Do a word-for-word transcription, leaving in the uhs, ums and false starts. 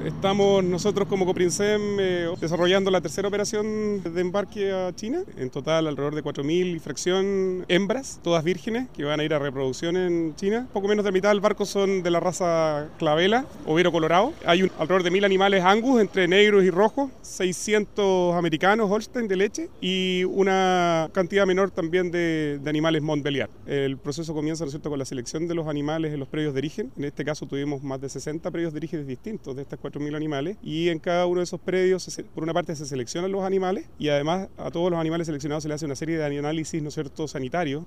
Estamos nosotros como Coprinsem eh, desarrollando la tercera operación de embarque a China. En total alrededor de cuatro mil y fracción hembras, todas vírgenes, que van a ir a reproducción en China. Poco menos de la mitad del barco son de la raza Clavela, overo colorado. Hay un, alrededor de mil animales Angus, entre negros y rojos, seiscientos americanos Holstein de leche y una cantidad menor también de, de animales Montbéliard. El proceso comienza, ¿no es cierto?, con la selección de los animales en los predios de origen. En este caso tuvimos más de sesenta predios de origen distintos de estas cuatro mil animales, y en cada uno de esos predios, por una parte, se seleccionan los animales y además a todos los animales seleccionados se le hace una serie de análisis, ¿no es cierto?, sanitarios